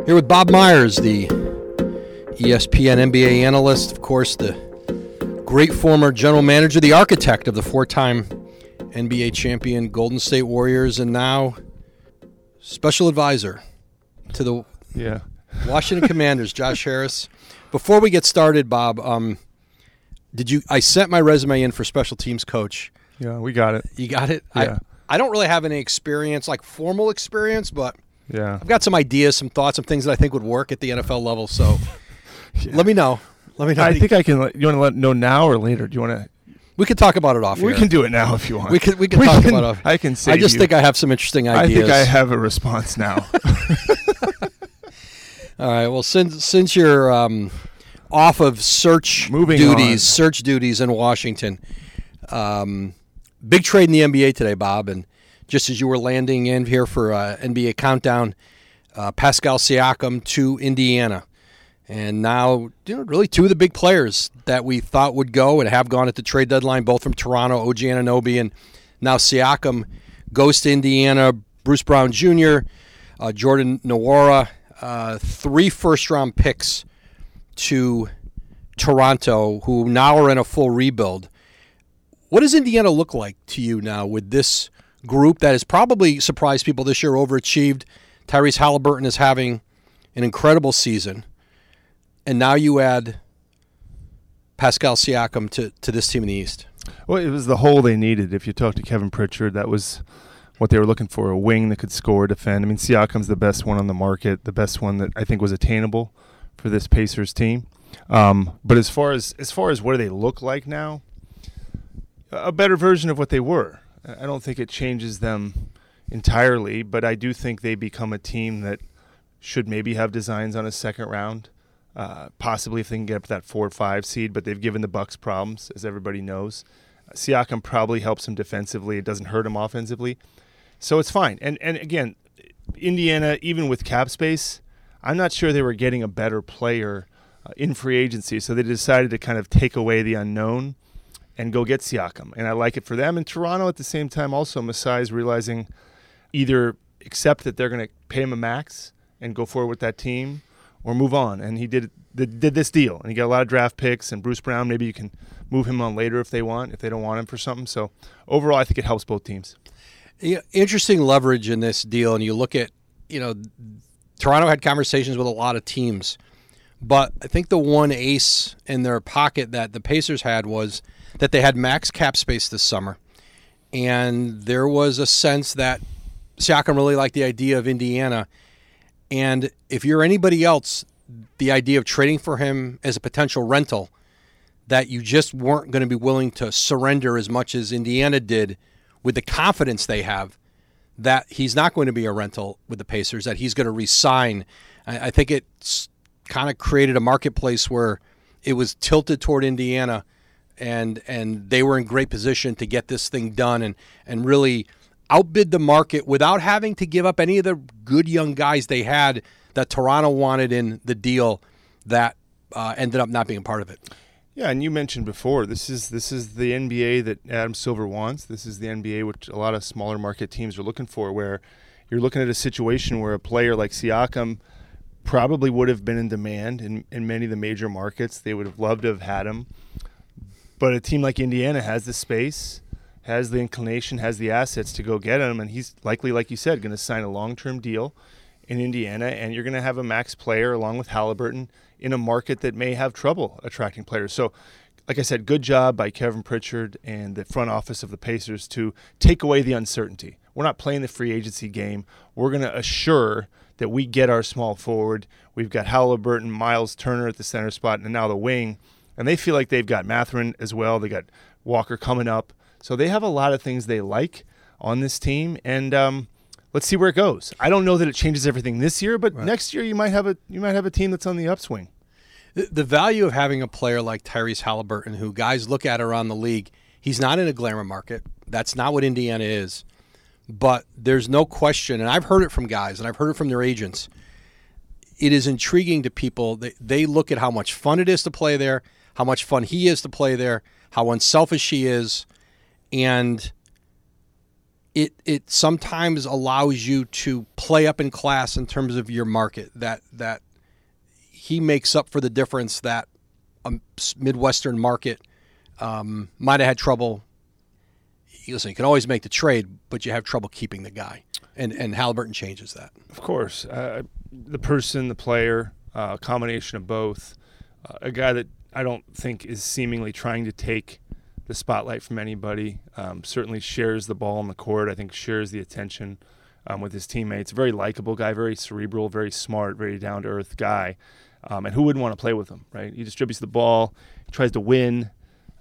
Here with Bob Myers, the ESPN NBA analyst, of course, the great former general manager, the architect of the four-time NBA champion Golden State Warriors, and now special advisor to the Washington Commanders, Josh Harris. Before we get started, Bob, I sent my resume in for special teams coach. Yeah, we got it. You got it? Yeah. I don't really have any experience, like formal experience, but yeah, I've got some ideas, some thoughts, some things that I think would work at the NFL level. So let me know. I think I can. You want to let know now or later? Do you want to? We could talk about it off here. We can do it now if you want. We can talk about it off. I can say. I just think I have some interesting ideas. I think I have a response now. All right. Well, since you're off of search duties in Washington, big trade in the NBA today, Bob, and just as you were landing in here for NBA Countdown, Pascal Siakam to Indiana. And now, really two of the big players that we thought would go and have gone at the trade deadline, both from Toronto, OG Anunoby, and now Siakam goes to Indiana. Bruce Brown Jr., Jordan Nwora, 3 first-round picks to Toronto, who now are in a full rebuild. What does Indiana look like to you now with this group that has probably surprised people this year, overachieved? Tyrese Halliburton is having an incredible season. And now you add Pascal Siakam to this team in the East. Well, it was the hole they needed. If you talk to Kevin Pritchard, that was what they were looking for, a wing that could score, defend. I mean, Siakam's the best one on the market, the best one that I think was attainable for this Pacers team. But as far as what do they look like now, a better version of what they were. I don't think it changes them entirely, but I do think they become a team that should maybe have designs on a second round. Possibly if they can get up to that 4 or 5 seed, but they've given the Bucks problems, as everybody knows. Siakam probably helps them defensively. It doesn't hurt him offensively. So it's fine. And again, Indiana, even with cap space, I'm not sure they were getting a better player in free agency, so they decided to kind of take away the unknown and go get Siakam. And I like it for them. And Toronto at the same time also, Masai is realizing either accept that they're going to pay him a max and go forward with that team, or move on. And he did this deal, and he got a lot of draft picks, and Bruce Brown, maybe you can move him on later if they don't want him for something. So overall, I think it helps both teams. Yeah, interesting leverage in this deal, and you look at, Toronto had conversations with a lot of teams, but I think the one ace in their pocket that the Pacers had was that they had max cap space this summer, and there was a sense that Siakam really liked the idea of Indiana. And if you're anybody else, the idea of trading for him as a potential rental, that you just weren't going to be willing to surrender as much as Indiana did with the confidence they have that he's not going to be a rental with the Pacers, that he's going to re-sign. I think it's kind of created a marketplace where it was tilted toward Indiana, and they were in great position to get this thing done and really outbid the market without having to give up any of the good young guys they had that Toronto wanted in the deal that ended up not being a part of it. Yeah, and you mentioned before, this is the NBA that Adam Silver wants. This is the NBA which a lot of smaller market teams are looking for, where you're looking at a situation where a player like Siakam probably would have been in demand in many of the major markets. They would have loved to have had him. But a team like Indiana has the space, has the inclination, has the assets to go get him, and he's likely, like you said, going to sign a long-term deal in Indiana, and you're going to have a max player along with Halliburton in a market that may have trouble attracting players. So, like I said, good job by Kevin Pritchard and the front office of the Pacers to take away the uncertainty. We're not playing the free agency game. We're going to assure that we get our small forward. We've got Halliburton, Miles Turner at the center spot, and now the wing. And they feel like they've got Mathurin as well. They got Walker coming up. So they have a lot of things they like on this team, and let's see where it goes. I don't know that it changes everything this year, but next year you might have a team that's on the upswing. The value of having a player like Tyrese Halliburton, who guys look at around the league, he's not in a glamour market. That's not what Indiana is. But there's no question, and I've heard it from guys, and I've heard it from their agents, it is intriguing to people. They look at how much fun it is to play there, how much fun he is to play there, how unselfish he is. And it sometimes allows you to play up in class in terms of your market, that he makes up for the difference that a Midwestern market might have had trouble. Listen, you can always make the trade, but you have trouble keeping the guy. And Halliburton changes that. Of course. The person, the player, a combination of both. A guy that I don't think is seemingly trying to take the spotlight from anybody. Certainly shares the ball on the court. I think shares the attention with his teammates. Very likable guy, very cerebral, very smart, very down-to-earth guy. And who wouldn't want to play with him, right? He distributes the ball, tries to win.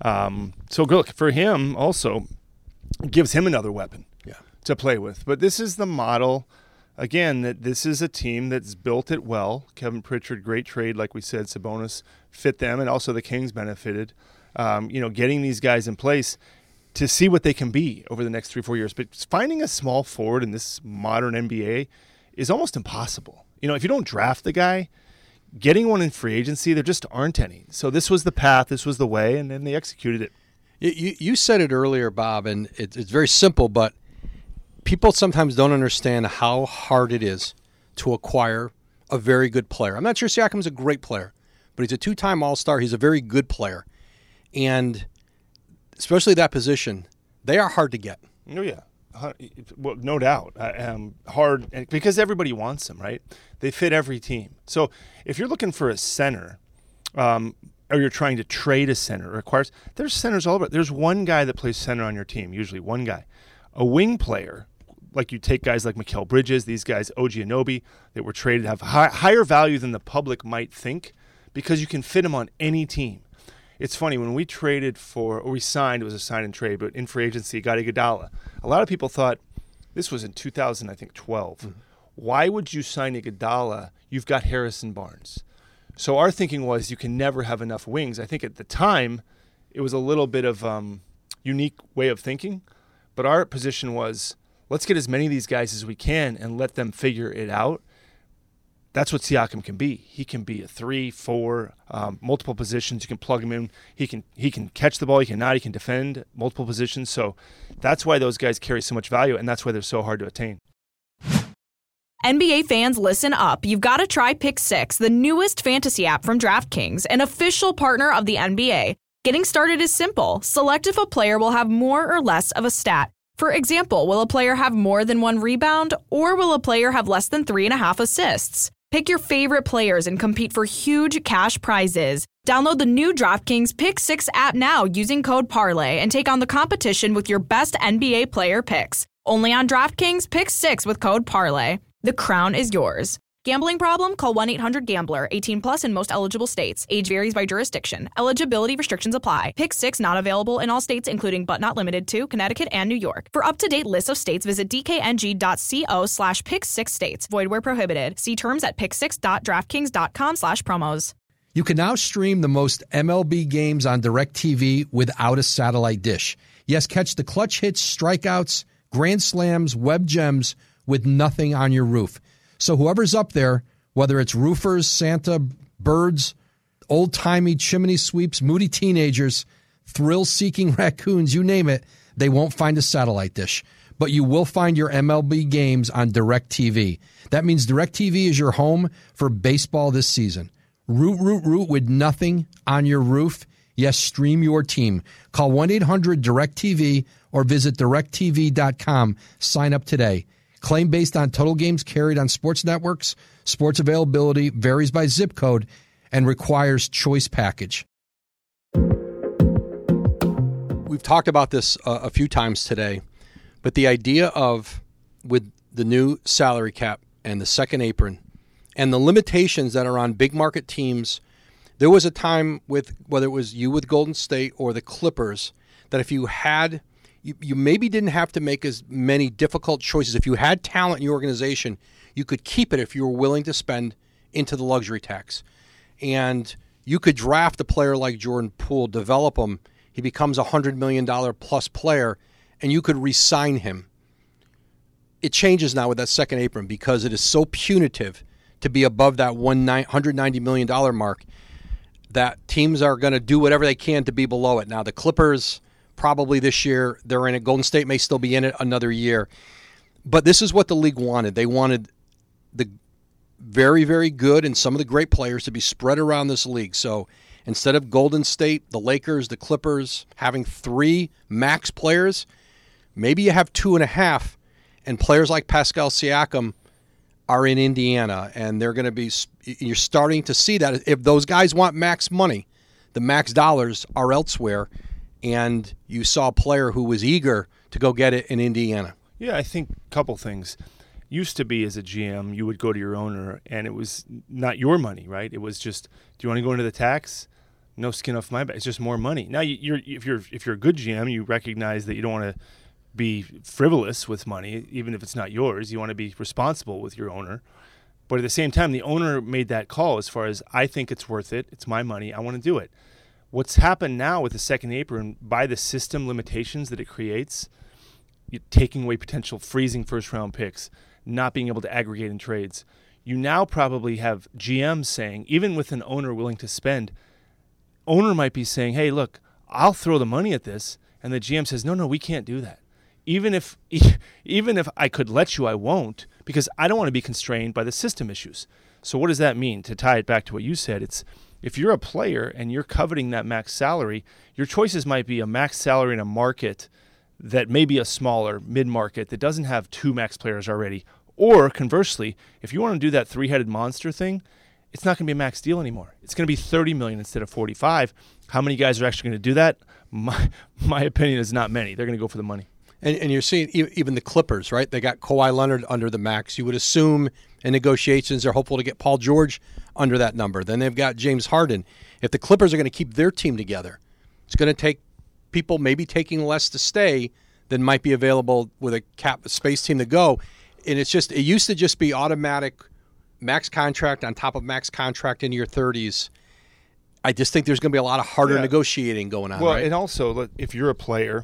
So look, for him also, it gives him another weapon to play with. But this is the model, again, that this is a team that's built it well. Kevin Pritchard, great trade, like we said. Sabonis fit them, and also the Kings benefited. Getting these guys in place to see what they can be over the next 3-4 years. But finding a small forward in this modern NBA is almost impossible. If you don't draft the guy, getting one in free agency, there just aren't any. So this was the path, this was the way, and then they executed it. You said it earlier, Bob, and it's very simple, but people sometimes don't understand how hard it is to acquire a very good player. I'm not sure Siakam's a great player, but he's a 2-time All-Star. He's a very good player. And especially that position, they are hard to get. Oh, yeah. Well, no doubt. Hard because everybody wants them, right? They fit every team. So if you're looking for a center, or you're trying to trade a center, requires there's centers all over. There's one guy that plays center on your team, usually one guy. A wing player, like you take guys like Mikal Bridges, these guys, OG Anunoby, that were traded, have higher value than the public might think because you can fit them on any team. It's funny, when we signed, it was a sign and trade, but in free agency, Gadi Iguodala. A lot of people thought, this was in 2012. Mm-hmm. Why would you sign Iguodala? You've got Harrison Barnes. So our thinking was you can never have enough wings. I think at the time, it was a little bit of unique way of thinking, but our position was, let's get as many of these guys as we can and let them figure it out. That's what Siakam can be. He can be a 3, 4, multiple positions. You can plug him in. He can catch the ball. He can defend multiple positions. So that's why those guys carry so much value, and that's why they're so hard to attain. NBA fans, listen up. You've got to try Pick 6, the newest fantasy app from DraftKings, an official partner of the NBA. Getting started is simple. Select if a player will have more or less of a stat. For example, will a player have more than 1 rebound, or will a player have less than 3.5 assists? Pick your favorite players and compete for huge cash prizes. Download the new DraftKings Pick 6 app now using code PARLAY and take on the competition with your best NBA player picks. Only on DraftKings Pick 6 with code PARLAY. The crown is yours. Gambling problem? Call 1-800-GAMBLER. 18 plus in most eligible states. Age varies by jurisdiction. Eligibility restrictions apply. Pick 6 not available in all states, including but not limited to Connecticut and New York. For up-to-date lists of states, visit dkng.co/pick6states. Void where prohibited. See terms at pick6.draftkings.com/promos. You can now stream the most MLB games on DirecTV without a satellite dish. Yes, catch the clutch hits, strikeouts, grand slams, web gems with nothing on your roof. So whoever's up there, whether it's roofers, Santa, birds, old-timey chimney sweeps, moody teenagers, thrill-seeking raccoons, you name it, they won't find a satellite dish. But you will find your MLB games on DirecTV. That means DirecTV is your home for baseball this season. Root with nothing on your roof. Yes, stream your team. Call 1-800-DirecTV or visit directtv.com. Sign up today. Claim based on total games carried on sports networks. Sports availability varies by zip code and requires choice package. We've talked about this a few times today, but the idea of, with the new salary cap and the second apron and the limitations that are on big market teams, there was a time with, whether it was you with Golden State or the Clippers, that if you had... You maybe didn't have to make as many difficult choices. If you had talent in your organization, you could keep it if you were willing to spend into the luxury tax. And you could draft a player like Jordan Poole, develop him. He becomes a $100 million plus player, and you could re-sign him. It changes now with that second apron because it is so punitive to be above that $190 million mark that teams are going to do whatever they can to be below it. Now, the Clippers probably this year. They're in it. Golden State may still be in it another year. But this is what the league wanted. They wanted the very, very good and some of the great players to be spread around this league. So instead of Golden State, the Lakers, the Clippers having 3 max players, maybe you have 2.5, and players like Pascal Siakam are in Indiana, and they're going to be. You're starting to see that if those guys want max money, the max dollars are elsewhere, and you saw a player who was eager to go get it in Indiana. Yeah, I think a couple things. Used to be as a GM, you would go to your owner, and it was not your money, right? It was just, do you want to go into the tax? No skin off my back. It's just more money. Now, if you're a good GM, you recognize that you don't want to be frivolous with money, even if it's not yours. You want to be responsible with your owner. But at the same time, the owner made that call as far as, I think it's worth it. It's my money. I want to do it. What's happened now with the second apron, by the system limitations that it creates, taking away potential freezing first-round picks, not being able to aggregate in trades, you now probably have GMs saying, even with an owner willing to spend, owner might be saying, hey, look, I'll throw the money at this. And the GM says, no, we can't do that. Even if I could let you, I won't, because I don't want to be constrained by the system issues. So what does that mean? To tie it back to what you said, it's if you're a player and you're coveting that max salary, your choices might be a max salary in a market that may be a smaller mid-market that doesn't have 2 max players already. Or conversely, if you want to do that 3-headed monster thing, it's not going to be a max deal anymore. It's going to be $30 million instead of $45. How many guys are actually going to do that? My opinion is not many. They're going to go for the money. And you're seeing even the Clippers, right? They got Kawhi Leonard under the max. You would assume in negotiations they're hopeful to get Paul George under that number. Then they've got James Harden. If the Clippers are going to keep their team together, it's going to take people maybe taking less to stay than might be available with a space team to go. And it used to just be automatic max contract on top of max contract into your 30s. I just think there's going to be a lot of harder negotiating going on. Well, right? And also, if you're a player,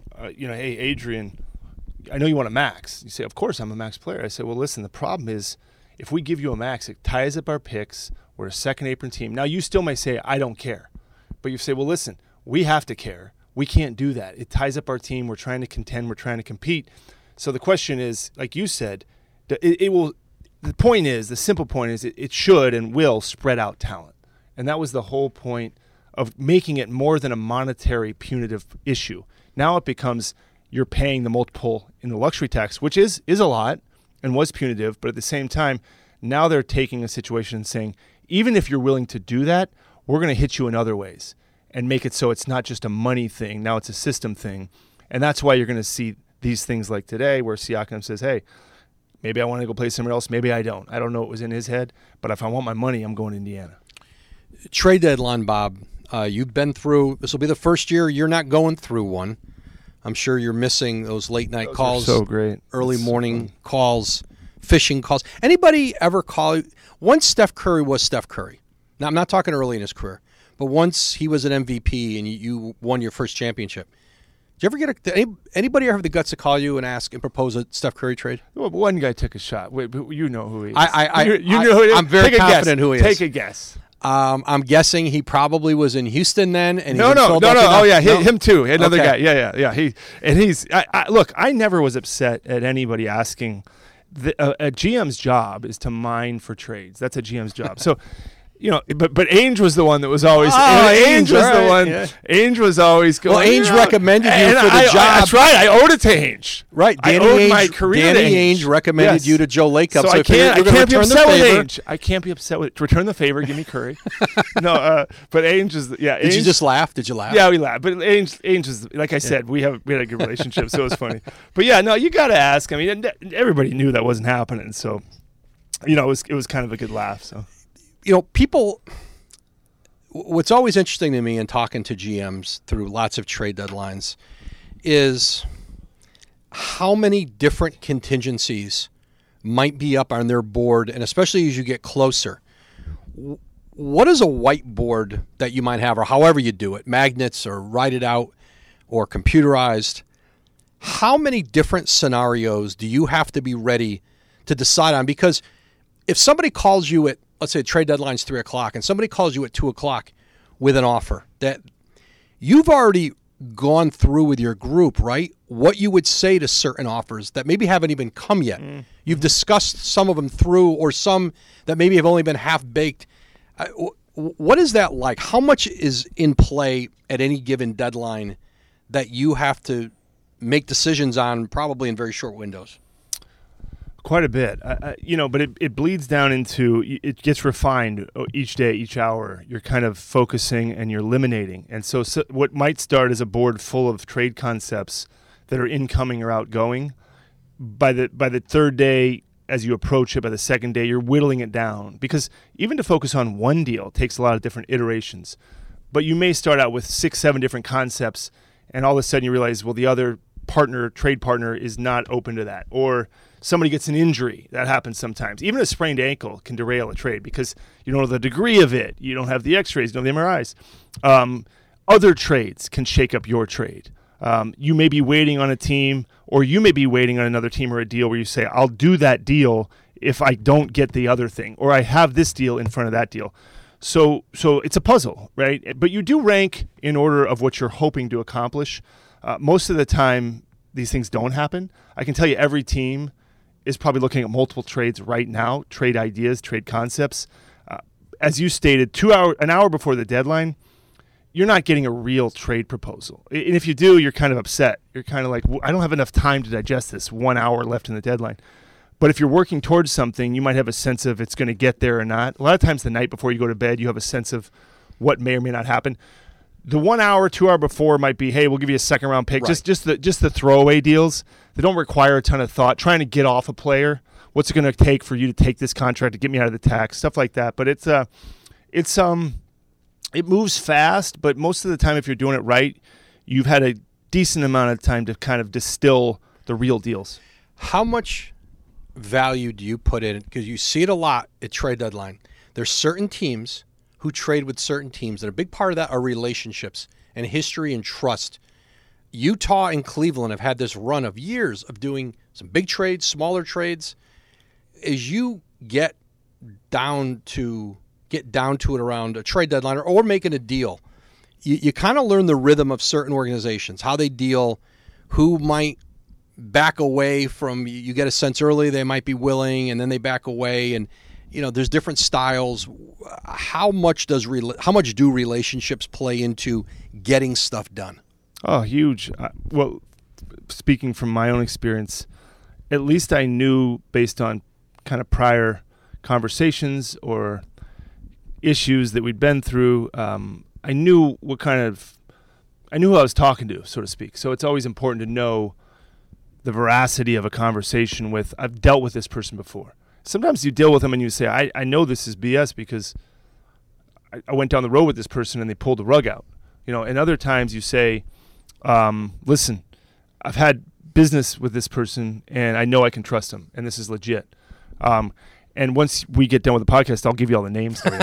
hey, Adrian, I know you want a max. You say, of course, I'm a max player. I say, well, listen, the problem is if we give you a max, it ties up our picks. We're a second apron team. Now, you still may say, I don't care. But you say, well, listen, we have to care. We can't do that. It ties up our team. We're trying to contend. We're trying to compete. So the question is, like you said, it will. The point is, the simple point is, it should and will spread out talent. And that was the whole point of making it more than a monetary punitive issue. Now it becomes you're paying the multiple in the luxury tax, which is a lot and was punitive. But at the same time, now they're taking a situation and saying, even if you're willing to do that, we're going to hit you in other ways and make it so it's not just a money thing. Now it's a system thing. And that's why you're going to see these things like today where Siakam says, hey, maybe I want to go play somewhere else. Maybe I don't. I don't know what was in his head. But if I want my money, I'm going to Indiana. Trade deadline, Bob. You've been through, this will be the first year you're not going through one. I'm sure you're missing those late night calls. So great. Early morning calls, fishing calls. Anybody ever call you? Once Steph Curry was Steph Curry. Now, I'm not talking early in his career, but once he was an MVP and you won your first championship, did you ever get anybody ever have the guts to call you and ask and propose a Steph Curry trade? Well, one guy took a shot. Wait, you know who he is. You know who it is? I'm very confident who he is. Take a guess. I'm guessing he probably was in Houston then. And no. Oh yeah, him too. Another guy. Yeah. Look, I never was upset at anybody asking. A GM's job is to mine for trades. That's a GM's job. So, but Ainge was the one that was always. Ainge was the one. Yeah. Ainge was always going. Well, Ainge recommended you for the job. That's right. I owed it to Ainge. Right. I owed my career to Ainge recommended you to Joe Lacob. So I can't be upset with Ainge. I can't be upset with return the favor. Give me Curry. No, but Ainge is. Yeah. Did you just laugh? Did you laugh? Yeah, we laughed. But Ainge is, like I said, we had a good relationship, so it was funny. But yeah, no, you got to ask. I mean, everybody knew that wasn't happening, so it was kind of a good laugh. So. People, what's always interesting to me in talking to GMs through lots of trade deadlines is how many different contingencies might be up on their board, and especially as you get closer. What is a whiteboard that you might have, or however you do it, magnets or write it out or computerized? How many different scenarios do you have to be ready to decide on? Because if somebody calls you at, let's say trade deadline's 3 o'clock, and somebody calls you at 2 o'clock with an offer that you've already gone through with your group, right? What you would say to certain offers that maybe haven't even come yet. You've discussed some of them through, or some that maybe have only been half-baked. What is that like? How much is in play at any given deadline that you have to make decisions on, probably in very short windows? Quite a bit, but it bleeds down into, it gets refined each day, each hour. You're kind of focusing and you're eliminating. And so what might start as a board full of trade concepts that are incoming or outgoing, by the third day, as you approach it, by the second day, you're whittling it down. Because even to focus on one deal takes a lot of different iterations. But you may start out with 6, 7 different concepts, and all of a sudden you realize, well, the other trade partner is not open to that. Or somebody gets an injury. That happens sometimes. Even a sprained ankle can derail a trade because you don't know the degree of it. You don't have the x-rays, you don't have the MRIs. Other trades can shake up your trade. You may be waiting on a team, or you may be waiting on another team or a deal where you say, I'll do that deal if I don't get the other thing, or I have this deal in front of that deal. So it's a puzzle, right? But you do rank in order of what you're hoping to accomplish. Most of the time, these things don't happen. I can tell you every team is probably looking at multiple trades right now, trade ideas, trade concepts. As you stated, an hour before the deadline, you're not getting a real trade proposal. And if you do, you're kind of upset. You're kind of like, I don't have enough time to digest this, 1 hour left in the deadline. But if you're working towards something, you might have a sense of it's going to get there or not. A lot of times the night before you go to bed, you have a sense of what may or may not happen. The 1 hour, 2 hour before might be, hey, we'll give you a second round pick. Right. Just the throwaway deals. They don't require a ton of thought. Trying to get off a player. What's it going to take for you to take this contract to get me out of the tax? Stuff like that. But it moves fast. But most of the time, if you're doing it right, you've had a decent amount of time to kind of distill the real deals. How much value do you put in it? Because you see it a lot at trade deadline. There's certain teams who trade with certain teams, and a big part of that are relationships and history and trust. Utah and Cleveland have had this run of years of doing some big trades, smaller trades. As you get down to it around a trade deadline or making a deal, you kind of learn the rhythm of certain organizations, how they deal, who might back away from. You get a sense early they might be willing, and then they back away, and there's different styles. How much do relationships play into getting stuff done? Oh, huge. Well, speaking from my own experience, at least I knew based on kind of prior conversations or issues that we'd been through, I knew who I was talking to, so to speak. So it's always important to know the veracity of a conversation with, I've dealt with this person before. Sometimes you deal with them and you say, I know this is BS because I went down the road with this person and they pulled the rug out. And other times you say, listen, I've had business with this person and I know I can trust him and this is legit. And once we get done with the podcast, I'll give you all the names for you.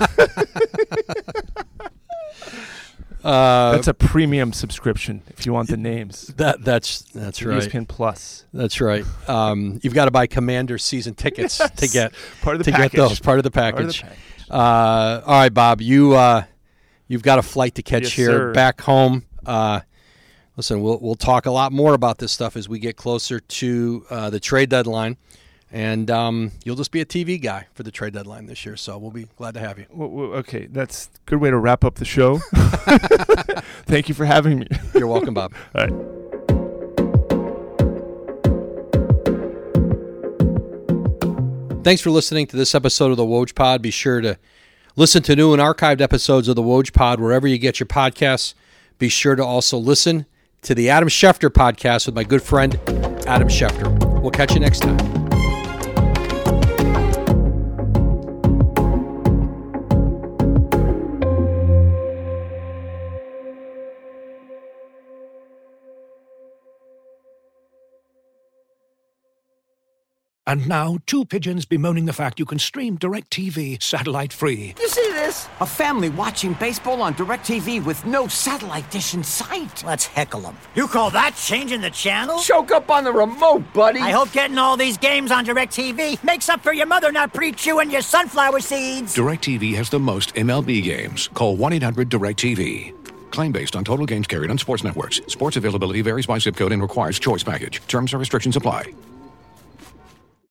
That's a premium subscription if you want the names. That's right. ESPN Plus. That's right. You've got to buy Commander season tickets to get part of the package. Get those part of the package. All right, Bob. You've got a flight to catch here sir. Back home. Listen, we'll talk a lot more about this stuff as we get closer to the trade deadline. And you'll just be a TV guy for the trade deadline this year, so we'll be glad to have you. Well, okay, that's a good way to wrap up the show. Thank you for having me. You're welcome, Bob. All right. Thanks for listening to this episode of the Woj Pod. Be sure to listen to new and archived episodes of the Woj Pod wherever you get your podcasts. Be sure to also listen to the Adam Schefter podcast with my good friend, Adam Schefter. We'll catch you next time. And now, two pigeons bemoaning the fact you can stream DirecTV satellite-free. You see this? A family watching baseball on DirecTV with no satellite dish in sight. Let's heckle them. You call that changing the channel? Choke up on the remote, buddy. I hope getting all these games on DirecTV makes up for your mother not pre-chewing your sunflower seeds. DirecTV has the most MLB games. Call 1-800-DirecTV. Claim based on total games carried on sports networks. Sports availability varies by zip code and requires choice package. Terms and restrictions apply.